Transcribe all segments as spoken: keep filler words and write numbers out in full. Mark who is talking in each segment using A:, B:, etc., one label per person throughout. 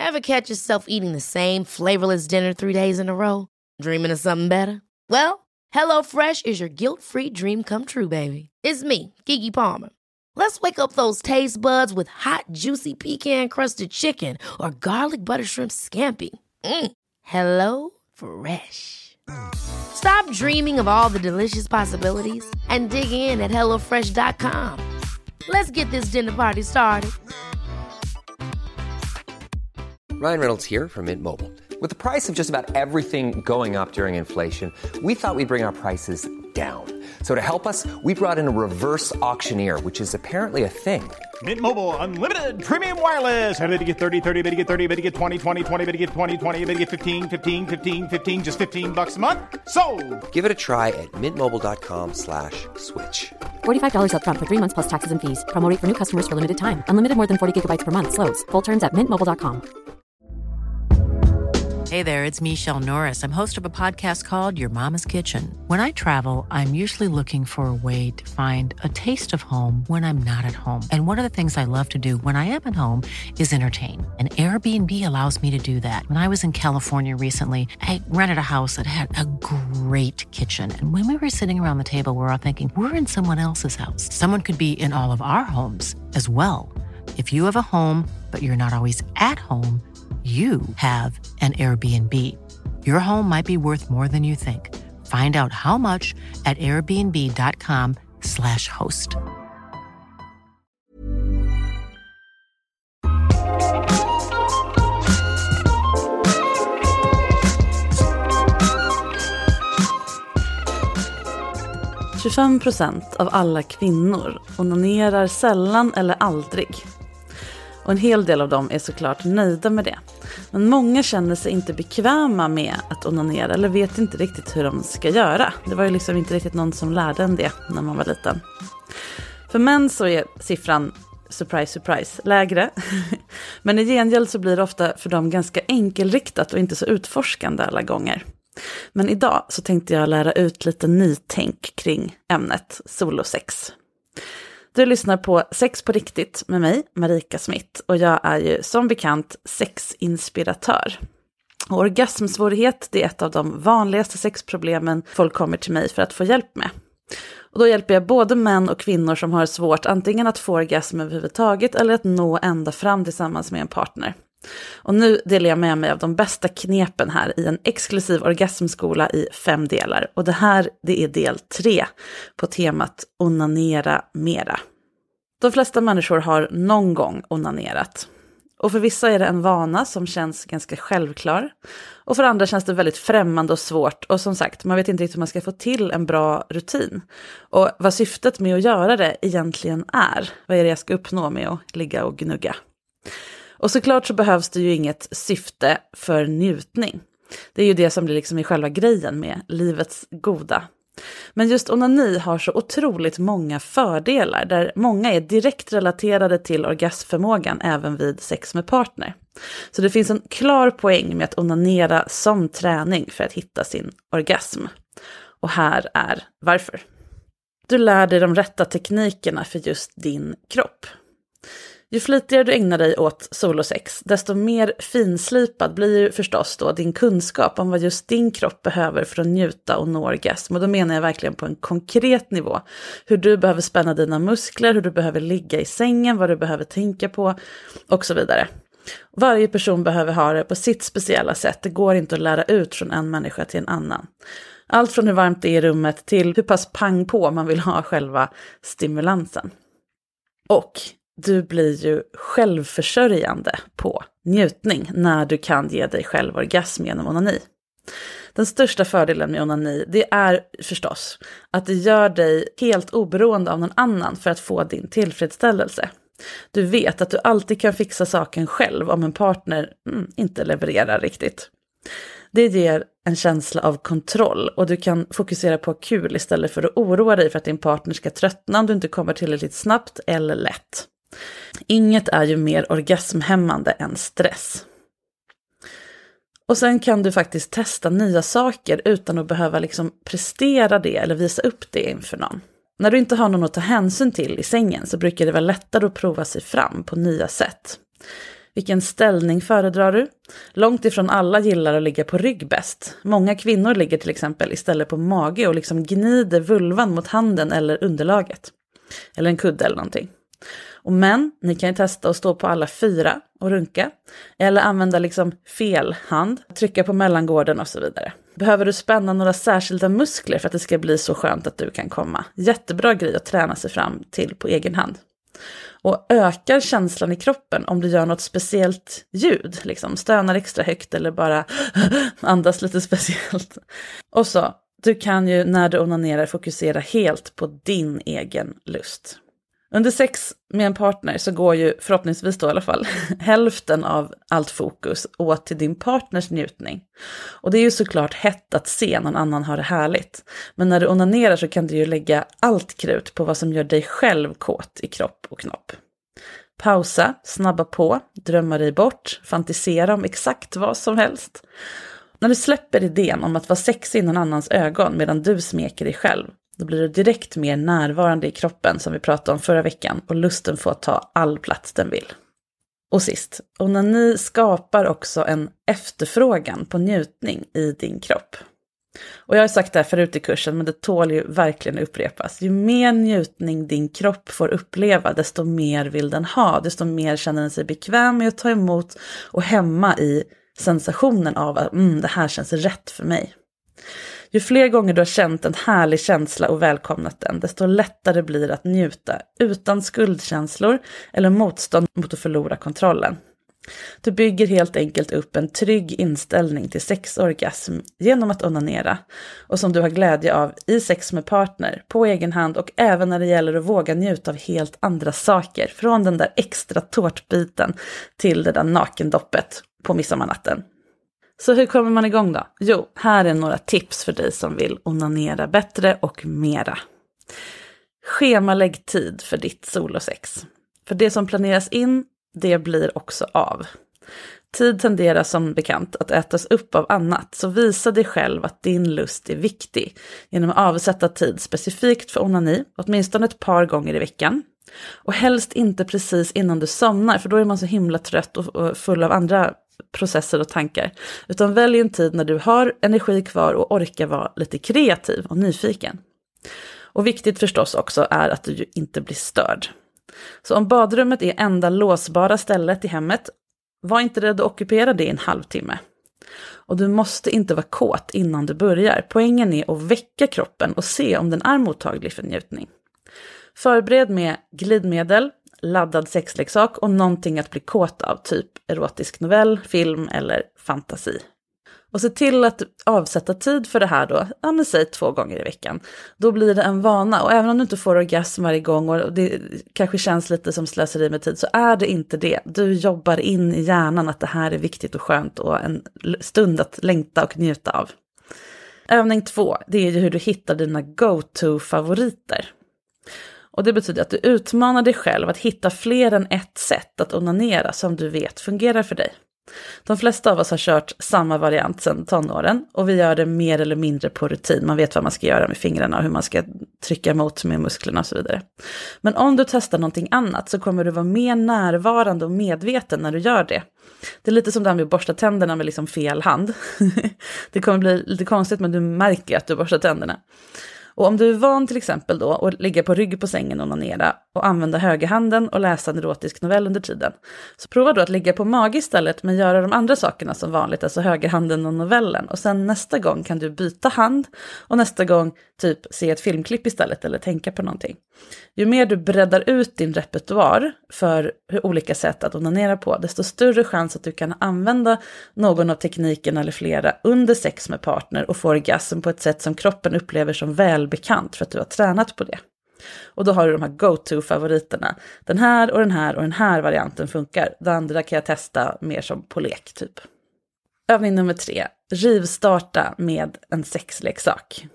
A: Ever catch yourself eating the same flavorless dinner three days in a row? Dreaming of something better? Well, HelloFresh is your guilt-free dream come true, baby. It's me, Keke Palmer. Let's wake up those taste buds with hot, juicy pecan-crusted chicken or garlic butter shrimp scampi. Mm. Hello Fresh. Stop dreaming of all the delicious possibilities and dig in at hello fresh dot com. Let's get this dinner party started.
B: Ryan Reynolds here from Mint Mobile. With the price of just about everything going up during inflation, we thought we'd bring our prices down. So to help us, we brought in a reverse auctioneer, which is apparently a thing.
C: Mint Mobile Unlimited Premium Wireless. How to get thirty, thirty, how to get thirty, how to get twenty, twenty, twenty, how to get twenty, twenty, how to get fifteen, fifteen, fifteen, fifteen, just fifteen bucks a month? Sold!
B: Give it a try at mintmobile.com slash switch.
D: forty-five dollars up front for three months plus taxes and fees. Promo rate for new customers for limited time. Unlimited more than forty gigabytes per month. Slows full terms at mint mobile dot com.
E: Hey there, it's Michelle Norris. I'm host of a podcast called Your Mama's Kitchen. When I travel, I'm usually looking for a way to find a taste of home when I'm not at home. And one of the things I love to do when I am at home is entertain. And Airbnb allows me to do that. When I was in California recently, I rented a house that had a great kitchen. And when we were sitting around the table, we were all thinking, we're in someone else's house. Someone could be in all of our homes as well. If you have a home, but you're not always at home, you have an Airbnb. Your home might be worth more than you think. Find out how much at airbnb.com slash host.
F: tjugofem procent av alla kvinnor onanerar sällan eller aldrig. Och en hel del av dem är såklart nöjda med det. Men många känner sig inte bekväma med att onanera eller vet inte riktigt hur de ska göra. Det var ju liksom inte riktigt någon som lärde en det när man var liten. För män så är siffran, surprise, surprise, lägre. Men i gengäld så blir det ofta för dem ganska enkelriktat och inte så utforskande alla gånger. Men idag så tänkte jag lära ut lite nytänk kring ämnet solosex. Du lyssnar på Sex på riktigt med mig, Marika Smith, och jag är ju som bekant sexinspiratör. Och orgasmsvårighet, det är ett av de vanligaste sexproblemen folk kommer till mig för att få hjälp med. Och då hjälper jag både män och kvinnor som har svårt antingen att få orgasm överhuvudtaget eller att nå ända fram tillsammans med en partner. Och nu delar jag med mig av de bästa knepen här i en exklusiv orgasmskola i fem delar. Och det här, det är del tre på temat onanera mera. De flesta människor har någon gång onanerat. Och för vissa är det en vana som känns ganska självklar. Och för andra känns det väldigt främmande och svårt. Och som sagt, man vet inte riktigt hur man ska få till en bra rutin. Och vad syftet med att göra det egentligen är. Vad är det jag ska uppnå med att ligga och gnugga? Och såklart så behövs det ju inget syfte för njutning. Det är ju det som blir liksom i själva grejen med livets goda. Men just onani har så otroligt många fördelar där många är direkt relaterade till orgasmförmågan även vid sex med partner. Så det finns en klar poäng med att onanera som träning för att hitta sin orgasm. Och här är varför. Du lär dig de rätta teknikerna för just din kropp. Ju flitigare du ägnar dig åt solosex, desto mer finslipad blir ju förstås då din kunskap om vad just din kropp behöver för att njuta och nå orgasm. Och då menar jag verkligen på en konkret nivå. Hur du behöver spänna dina muskler, hur du behöver ligga i sängen, vad du behöver tänka på och så vidare. Varje person behöver ha det på sitt speciella sätt. Det går inte att lära ut från en människa till en annan. Allt från hur varmt det är i rummet till hur pass pang på man vill ha själva stimulansen. Och du blir ju självförsörjande på njutning när du kan ge dig själv orgasm genom onani. Den största fördelen med onani, det är förstås att det gör dig helt oberoende av någon annan för att få din tillfredsställelse. Du vet att du alltid kan fixa saken själv om en partner mm, inte levererar riktigt. Det ger en känsla av kontroll och du kan fokusera på kul istället för att oroa dig för att din partner ska tröttna om du inte kommer tillräckligt snabbt eller lätt. Inget är ju mer orgasmhämmande än stress. Och sen kan du faktiskt testa nya saker utan att behöva liksom prestera det eller visa upp det inför någon. När du inte har någon att ta hänsyn till i sängen så brukar det vara lättare att prova sig fram på nya sätt. Vilken ställning föredrar du? Långt ifrån alla gillar att ligga på rygg bäst. Många kvinnor ligger till exempel istället på mage och liksom gnider vulvan mot handen eller underlaget. Eller en kudde eller någonting. Och män, ni kan ju testa att stå på alla fyra och runka. Eller använda liksom fel hand, trycka på mellangården och så vidare. Behöver du spänna några särskilda muskler för att det ska bli så skönt att du kan komma? Jättebra grej att träna sig fram till på egen hand. Och ökar känslan i kroppen om du gör något speciellt ljud, liksom stönar extra högt eller bara andas lite speciellt. Och så, du kan ju när du onanerar fokusera helt på din egen lust. Under sex med en partner så går ju förhoppningsvis då i alla fall hälften av allt fokus åt till din partners njutning. Och det är ju såklart hett att se någon annan ha det härligt. Men när du onanerar så kan du ju lägga allt krut på vad som gör dig själv kåt i kropp och knopp. Pausa, snabba på, drömma dig bort, fantisera om exakt vad som helst. När du släpper idén om att vara sexig i någon annans ögon medan du smeker dig själv, då blir du direkt mer närvarande i kroppen som vi pratade om förra veckan och lusten får ta all plats den vill. Och sist, onani skapar också en efterfrågan på njutning i din kropp. Och jag har sagt det här förut i kursen, men det tål ju verkligen upprepas. Ju mer njutning din kropp får uppleva, desto mer vill den ha. Desto mer känner den sig bekväm med att ta emot och hemma i sensationen av att mm, det här känns rätt för mig. Ju fler gånger du har känt en härlig känsla och välkomnat den, desto lättare blir det att njuta utan skuldkänslor eller motstånd mot att förlora kontrollen. Du bygger helt enkelt upp en trygg inställning till sexorgasm genom att onanera och som du har glädje av i sex med partner, på egen hand och även när det gäller att våga njuta av helt andra saker, från den där extra tårtbiten till det där nakendoppet på midsommarnatten. Så hur kommer man igång då? Jo, här är några tips för dig som vill onanera bättre och mera. Schemalägg tid för ditt solosex. För det som planeras in, det blir också av. Tid tenderar som bekant att ätas upp av annat, så visa dig själv att din lust är viktig genom att avsätta tid specifikt för onani, åtminstone ett par gånger i veckan. Och helst inte precis innan du somnar, för då är man så himla trött och full av andra processer och tankar. Utan välj en tid när du har energi kvar och orkar vara lite kreativ och nyfiken. Och viktigt förstås också är att du ju inte blir störd. Så om badrummet är enda låsbara stället i hemmet, var inte rädd att ockupera det i en halvtimme. Och du måste inte vara kåt innan du börjar. Poängen är att väcka kroppen och se om den är mottaglig för njutning. Förbered med glidmedel, laddad sexleksak och någonting att bli kåt av, typ erotisk novell, film eller fantasi. Och se till att avsätta tid för det här då, ja men säg två gånger i veckan. Då blir det en vana, och även om du inte får orgasm varje gång och det kanske känns lite som slöseri med tid, så är det inte det. Du jobbar in i hjärnan att det här är viktigt och skönt och en stund att längta och njuta av. Övning två, det är ju hur du hittar dina go-to-favoriter. Och det betyder att du utmanar dig själv att hitta fler än ett sätt att onanera som du vet fungerar för dig. De flesta av oss har kört samma variant sedan tonåren och vi gör det mer eller mindre på rutin. Man vet vad man ska göra med fingrarna och hur man ska trycka emot med musklerna och så vidare. Men om du testar någonting annat så kommer du vara mer närvarande och medveten när du gör det. Det är lite som det här med att borsta tänderna med liksom fel hand. Det kommer bli lite konstigt, men du märker att du borstar tänderna. Och om du är van till exempel då att ligga på rygg på sängen och onanera och använda högerhanden och läsa en erotisk novell under tiden, så prova då att ligga på mage istället men göra de andra sakerna som vanligt, alltså högerhanden och novellen. Och sen nästa gång kan du byta hand och nästa gång typ se ett filmklipp istället eller tänka på någonting. Ju mer du breddar ut din repertoar för hur olika sätt att onanera på, desto större chans att du kan använda någon av teknikerna eller flera under sex med partner och få orgasm på ett sätt som kroppen upplever som välbekant för att du har tränat på det. Och då har du de här go-to-favoriterna. Den här och den här och den här varianten funkar. Det andra kan jag testa mer som på lek typ. Övning nummer tre. Rivstarta med en sexleksak.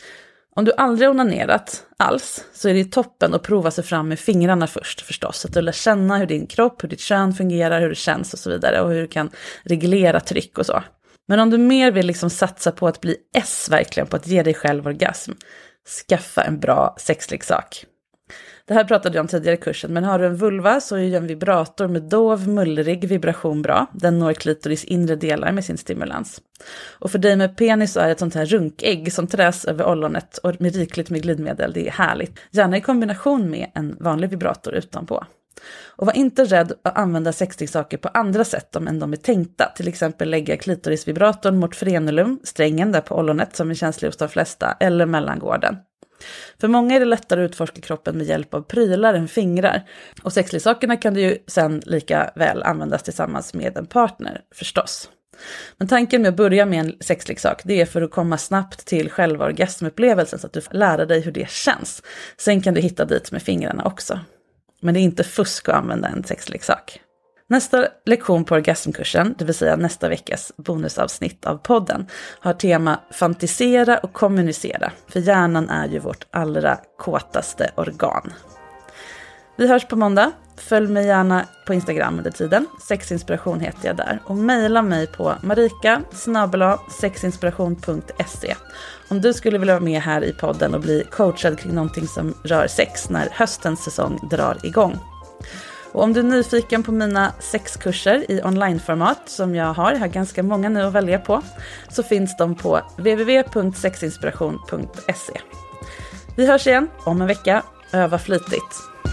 F: Om du aldrig onanerat alls så är det toppen att prova sig fram med fingrarna först förstås. Att du lär känna hur din kropp, hur ditt kön fungerar, hur det känns och så vidare. Och hur du kan reglera tryck och så. Men om du mer vill liksom satsa på att bli S verkligen, på att ge dig själv orgasm, skaffa en bra sexleksak. Det här pratade jag om tidigare i kursen, men har du en vulva så är en vibrator med dov, mullrig vibration bra. Den når klitoris inre delar med sin stimulans. Och för dig med penis så är ett sånt här runkägg som träs över ollonet och med rikligt med glidmedel, det är härligt. Gärna i kombination med en vanlig vibrator utanpå. Och var inte rädd att använda sexleksaker på andra sätt än de är tänkta. Till exempel lägga klitorisvibratorn mot frenulum, strängen där på ollonet som är känslig hos de flesta, eller mellangården. För många är det lättare att utforska kroppen med hjälp av prylar än fingrar. Och sexleksakerna kan du ju sen lika väl användas tillsammans med en partner, förstås. Men tanken med att börja med en sexleksak, det är för att komma snabbt till själva orgasmupplevelsen så att du får lära dig hur det känns. Sen kan du hitta dit med fingrarna också. Men det är inte fusk att använda en sexleksak. Nästa lektion på orgasmkursen, det vill säga nästa veckas bonusavsnitt av podden, har tema fantisera och kommunicera. För hjärnan är ju vårt allra kåtaste organ. Vi hörs på måndag. Följ mig gärna på Instagram under tiden. Sexinspiration heter jag där. Och mejla mig på marika snabel-a sexinspiration punkt se om du skulle vilja vara med här i podden och bli coachad kring någonting som rör sex när höstens säsong drar igång. Och om du är nyfiken på mina sexkurser i onlineformat som jag har, jag har ganska många nu att välja på, så finns de på w w w punkt sexinspiration punkt se. Vi hörs igen om en vecka. Öva flitigt.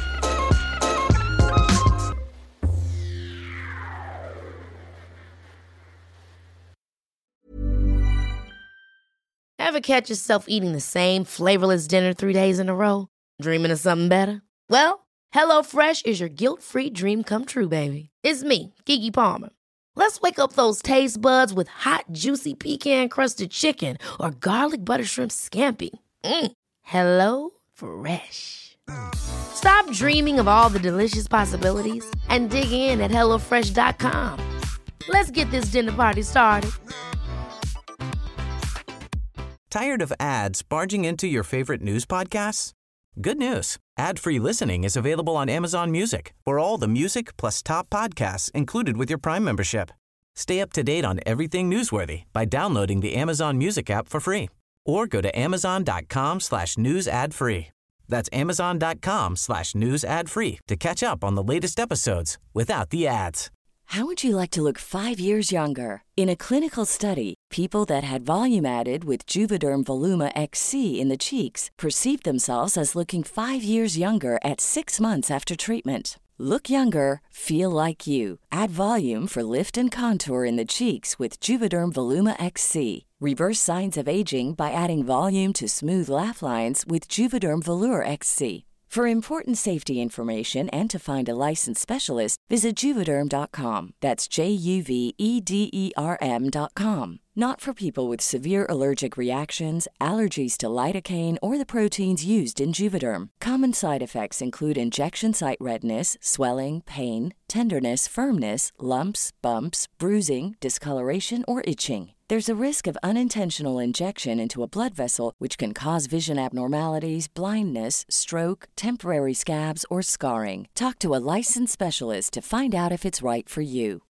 A: Ever catch yourself eating the same flavorless dinner three days in a row? Dreaming of something better? Well, HelloFresh is your guilt-free dream come true, baby. It's me, Keke Palmer. Let's wake up those taste buds with hot, juicy pecan-crusted chicken or garlic butter shrimp scampi. Mm. Hello Fresh. Stop dreaming of all the delicious possibilities and dig in at hello fresh dot com. Let's get this dinner party started.
G: Tired of ads barging into your favorite news podcasts? Good news. Ad-free listening is available on Amazon Music for all the music plus top podcasts included with your Prime membership. Stay up to date on everything newsworthy by downloading the Amazon Music app for free or go to amazon.com slash news ad free. That's amazon.com slash news ad free to catch up on the latest episodes without the ads.
H: How would you like to look five years younger? In a clinical study, people that had volume added with Juvederm Voluma X C in the cheeks perceived themselves as looking five years younger at six months after treatment. Look younger, feel like you. Add volume for lift and contour in the cheeks with Juvederm Voluma X C. Reverse signs of aging by adding volume to smooth laugh lines with Juvederm Volure X C. For important safety information and to find a licensed specialist, visit Juvederm dot com. That's J U V E D E R M dot com. Not for people with severe allergic reactions, allergies to lidocaine, or the proteins used in Juvederm. Common side effects include injection site redness, swelling, pain, tenderness, firmness, lumps, bumps, bruising, discoloration, or itching. There's a risk of unintentional injection into a blood vessel, which can cause vision abnormalities, blindness, stroke, temporary scabs, or scarring. Talk to a licensed specialist to find out if it's right for you.